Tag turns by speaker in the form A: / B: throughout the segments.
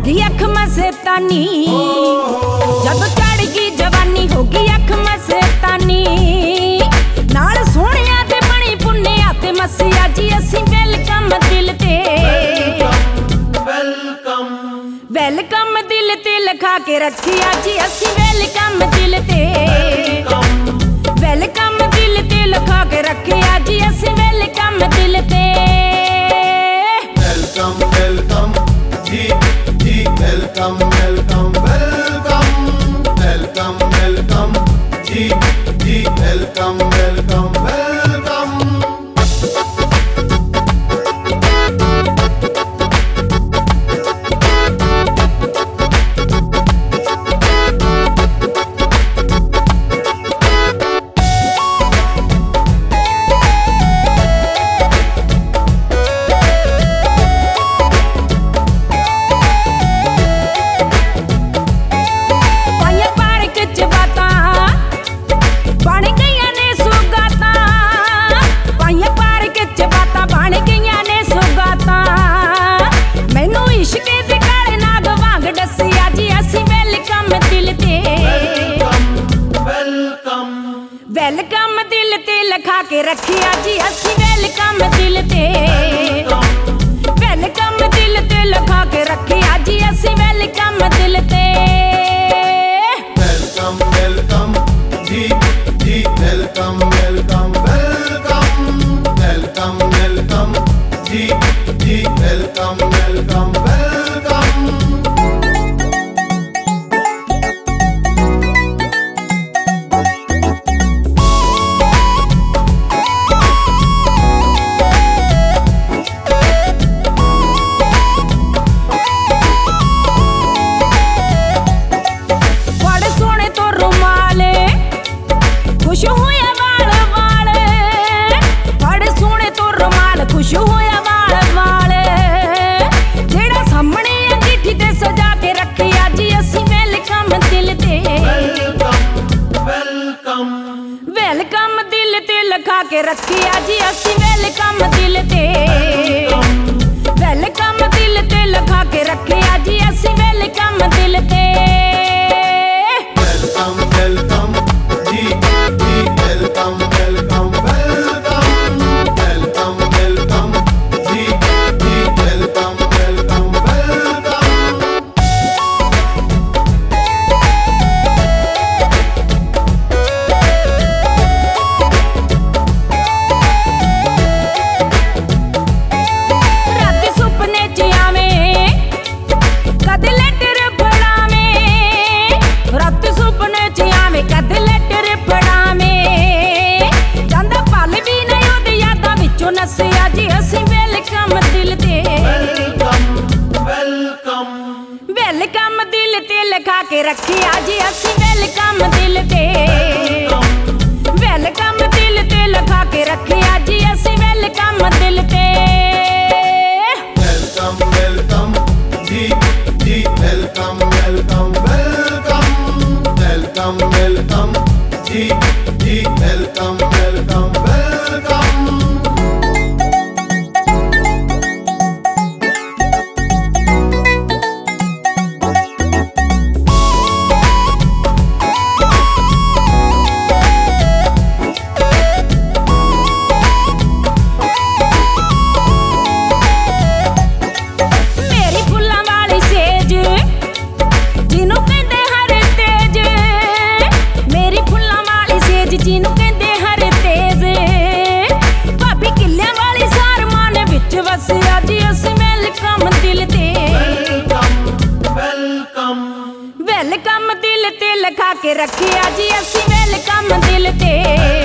A: होगी अख मस्तानी, जब चढ़ गई जवानी होगी अख मस्तानी। नाल सोहणिया ते बनी पुन्निया ते मसिया जी असी वेलकम दिल ते, वेलकम दिल ते लिखा के रखिया जी असी वेलकम दिल ते, वेलकम दिल ते लिखा के रखिया जी असी वेलकम दिल ते।
B: वेलकम वेलकम जी जी welcome welcome welcome welcome welcome जी जी वेलकम वेलकम वेलकम।
A: वेलकम दिल ते लिखा के रखिया जी असी वेलकम दिल ते, वेलकम दिल ते लिखा के रखिया जी असी वेलकम दिल ते।
B: वेलकम वेलकम जी जी welcome welcome welcome welcome welcome जी जी वेलकम वेलकम वेलकम।
A: खुश होया वाल वाल, बड़े सोहने तो रुमाल खुश होया वाल वाल। जेड़ा सामने अंगीठी ते सजा के रखिया जी असी वेलकम दिल ते,
B: वेलकम
A: वेलकम दिल ते लिखा के रखिया जी असी वेलकम दिल ते, वेलकम दिल ते लिखा के रखिया जी असी वेलकम दिल ते।
B: वेलकम वेलकम जी जी welcome welcome welcome welcome welcome जी जी वेलकम वेलकम वेलकम।
A: रात सुपने च आवे कद लेटर फड़ावे, रात सुपने च आवे कद लेटर फड़ावे। जांदा पल भी नहीं ओदी यादां विचों नसिया जी असी वेलकम दिल ते,
B: वेलकम
A: वेलकम दिल ते लिखा के रखिया जी असी वेलकम दिल ते, वेलकम दिल ते लिखा के रखिया जी असी वेलकम दिल ते।
B: वेलकम वेलकम जी जी welcome welcome welcome welcome welcome जी जी वेलकम वेलकम वेलकम।
A: मेरी फुल्लां वाली सेज जिन्नू कहंदे हर तेज, मेरी फुल्लां वाली सेज जिन्नू कहंदे हर तेज। भाभी किल्लियां वाली सार मान विच वसिया जी असी वेलकम दिल ते,
B: वेलकम
A: वेलकम दिल ते लिखा के रखिया जी असी वेलकम दिल ते,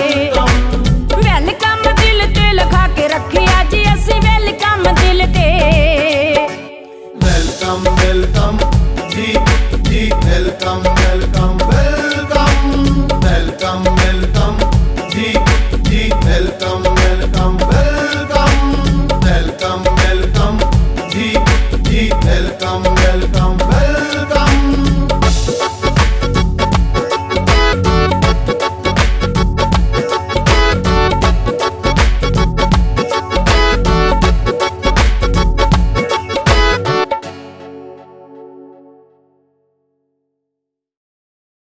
A: वेलकम दिल ते लिखा के रखिया जी असी वेलकम दिल ते।
B: वेलकम वेलकम जी जी welcome welcome welcome welcome welcome जी जी welcome welcome welcome welcome welcome जी जी वेलकम वेलकम।